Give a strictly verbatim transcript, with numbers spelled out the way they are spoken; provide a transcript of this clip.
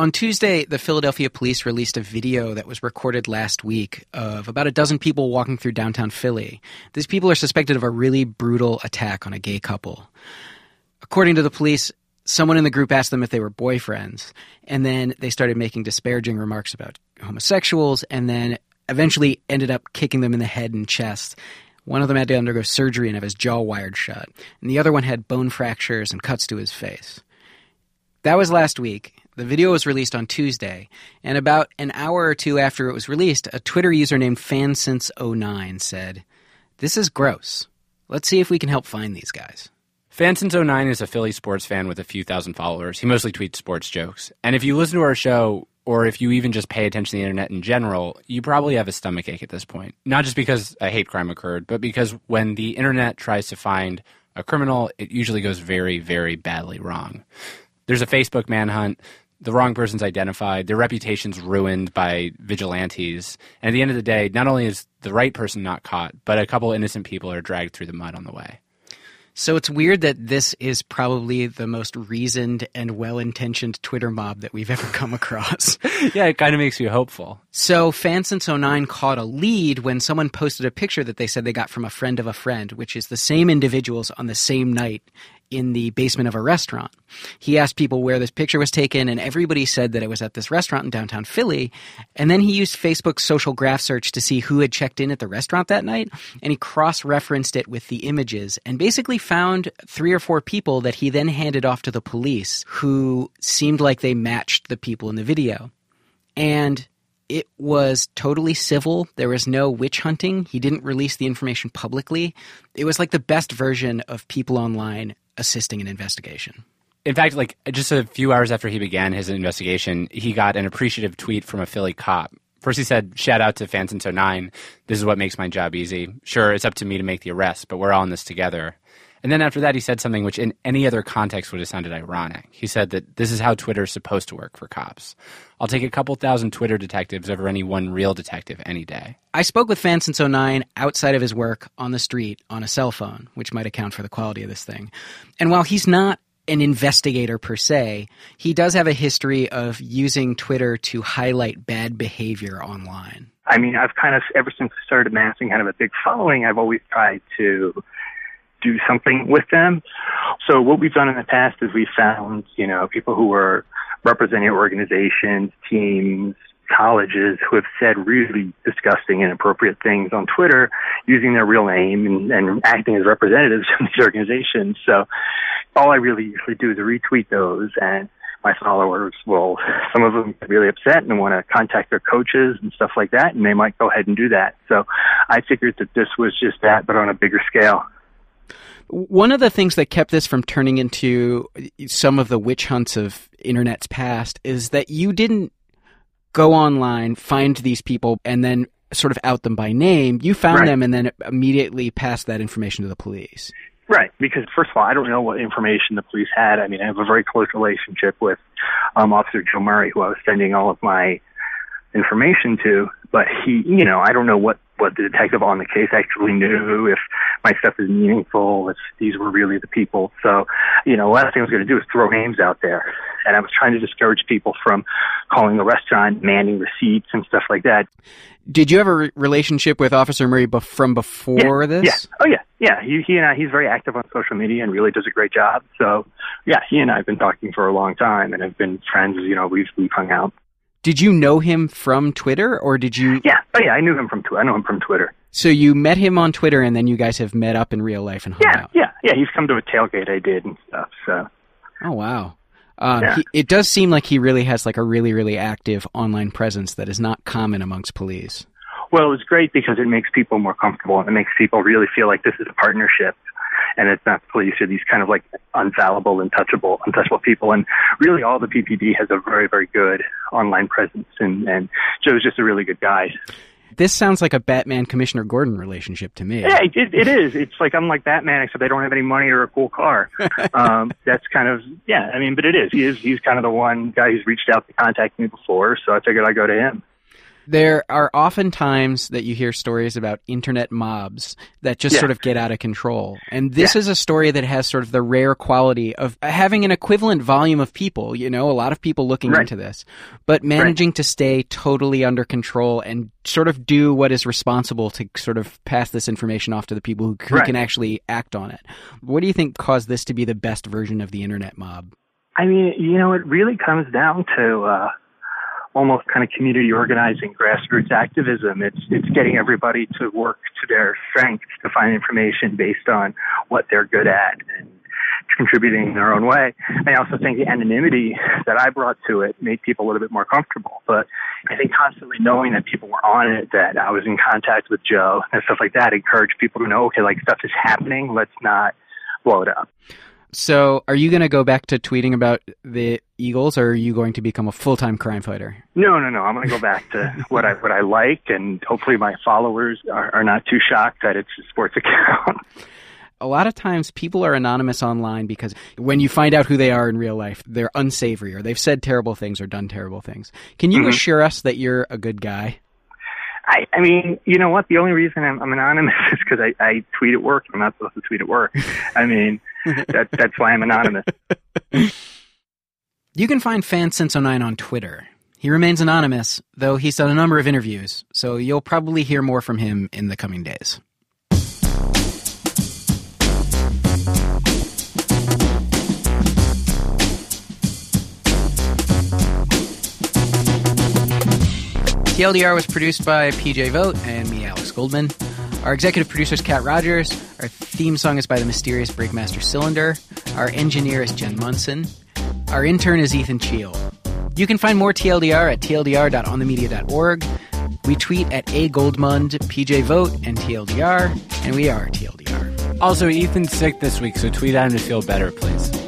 On Tuesday, the Philadelphia police released a video that was recorded last week of about a dozen people walking through downtown Philly. These people are suspected of a really brutal attack on a gay couple. According to the police, someone in the group asked them if they were boyfriends, and then they started making disparaging remarks about homosexuals, and then eventually ended up kicking them in the head and chest. One of them had to undergo surgery and have his jaw wired shut, and the other one had bone fractures and cuts to his face. That was last week. The video was released on Tuesday, and about an hour or two after it was released, a Twitter user named fansince oh nine said, "This is gross. Let's see if we can help find these guys." fansince oh nine is a Philly sports fan with a few thousand followers. He mostly tweets sports jokes. And if you listen to our show, or if you even just pay attention to the internet in general, you probably have a stomachache at this point. Not just because a hate crime occurred, but because when the internet tries to find a criminal, it usually goes very, very badly wrong. There's a Facebook manhunt. The wrong person's identified, their reputation's ruined by vigilantes, and at the end of the day, not only is the right person not caught, but a couple innocent people are dragged through the mud on the way. So it's weird that this is probably the most reasoned and well-intentioned Twitter mob that we've ever come across. Yeah, it kind of makes you hopeful. So fansince oh nine caught a lead when someone posted a picture that they said they got from a friend of a friend, which is the same individuals on the same night in the basement of a restaurant. He asked people where this picture was taken, and everybody said that it was at this restaurant in downtown Philly. And then he used Facebook's social graph search to see who had checked in at the restaurant that night, and he cross-referenced it with the images and basically found three or four people that he then handed off to the police who seemed like they matched the people in the video. And it was totally civil. There was no witch hunting. He didn't release the information publicly. It was like the best version of people online assisting an investigation. In fact, like just a few hours after he began his investigation, he got an appreciative tweet from a Philly cop. First he said, "Shout out to fansince oh nine. This is what makes my job easy. Sure, it's up to me to make the arrest, but we're all in this together." And then after that, he said something which in any other context would have sounded ironic. He said that this is how Twitter is supposed to work for cops. I'll take a couple thousand Twitter detectives over any one real detective any day. I spoke with fansince oh nine outside of his work on the street on a cell phone, which might account for the quality of this thing. And while he's not an investigator per se, he does have a history of using Twitter to highlight bad behavior online. I mean, I've kind of, ever since I started amassing kind of a big following, I've always tried to do something with them. So what we've done in the past is we found, you know, people who were representing organizations, teams, colleges who have said really disgusting, inappropriate things on Twitter using their real name and, and acting as representatives of these organizations. So all I really usually do is retweet those, and my followers will, some of them get really upset and want to contact their coaches and stuff like that, and they might go ahead and do that. So I figured that this was just that, but on a bigger scale. One of the things that kept this from turning into some of the witch hunts of internet's past is that you didn't go online, find these people, and then sort of out them by name. You found Right. them and then immediately passed that information to the police. Right, because first of all, I don't know what information the police had. I mean, I have a very close relationship with um, Officer Joe Murray, who I was sending all of my information to, but he, you know, I don't know what, what the detective on the case actually knew, if my stuff is meaningful, if these were really the people. So, you know, last thing I was going to do is throw names out there. And I was trying to discourage people from calling the restaurant, demanding receipts and stuff like that. Did you have a re- relationship with Officer Murray bef- from before yeah, this? Yeah. Oh, yeah. Yeah. He, he and I, he's very active on social media and really does a great job. So, yeah, he and I have been talking for a long time and have been friends. You know, we've, we've hung out. Did you know him from Twitter, or did you... Yeah. Oh, yeah, I knew him from Twitter. I know him from Twitter. So you met him on Twitter, and then you guys have met up in real life and hung Yeah, out? yeah, yeah. He's come to a tailgate I did and stuff, so... Oh, wow. Um, Yeah. he, it does seem like he really has like a really, really active online presence that is not common amongst police. Well, it's great because it makes people more comfortable and it makes people really feel like this is a partnership and it's not police or these kind of like unfallible, untouchable, untouchable people. And really all the P P D has a very, very good online presence and, and Joe's just a really good guy. This sounds like a Batman Commissioner Gordon relationship to me. Yeah, it, it is. It's like I'm like Batman, except they don't have any money or a cool car. um, that's kind of, yeah, I mean, but it is. He is. He's kind of the one guy who's reached out to contact me before, so I figured I'd go to him. There are often times that you hear stories about internet mobs that just yeah. sort of get out of control. And this yeah. is a story that has sort of the rare quality of having an equivalent volume of people, you know, a lot of people looking right. into this, but managing right. to stay totally under control and sort of do what is responsible to sort of pass this information off to the people who, who right. can actually act on it. What do you think caused this to be the best version of the internet mob? I mean, you know, it really comes down to uh, almost kind of community organizing, grassroots activism. It's it's getting everybody to work to their strengths to find information based on what they're good at and contributing in their own way. I also think the anonymity that I brought to it made people a little bit more comfortable. But I think constantly knowing that people were on it, that I was in contact with Joe and stuff like that, encouraged people to know, okay, like stuff is happening. Let's not blow it up. So are you going to go back to tweeting about the Eagles, or are you going to become a full-time crime fighter? No, no, no. I'm going to go back to what I what I like, and hopefully my followers are, are not too shocked that it's a sports account. A lot of times people are anonymous online because when you find out who they are in real life, they're unsavory, or they've said terrible things or done terrible things. Can you mm-hmm. assure us that you're a good guy? I, I mean, you know what? The only reason I'm, I'm anonymous is because I, I tweet at work. I'm not supposed to tweet at work. I mean, that, that's why I'm anonymous. You can find Fan Since oh nine on Twitter. He remains anonymous, though he's done a number of interviews, so you'll probably hear more from him in the coming days. T L D R was produced by P J Vogt and me, Alex Goldman. Our executive producer is Kat Rogers. Our theme song is by the mysterious Breakmaster Cylinder. Our engineer is Jen Munson. Our intern is Ethan Cheel. You can find more T L D R at T L D R dot on the media dot org. We tweet at A Goldmund, P J Vogt, and T L D R, and we are T L D R. Also, Ethan's sick this week, so tweet at him to feel better, please.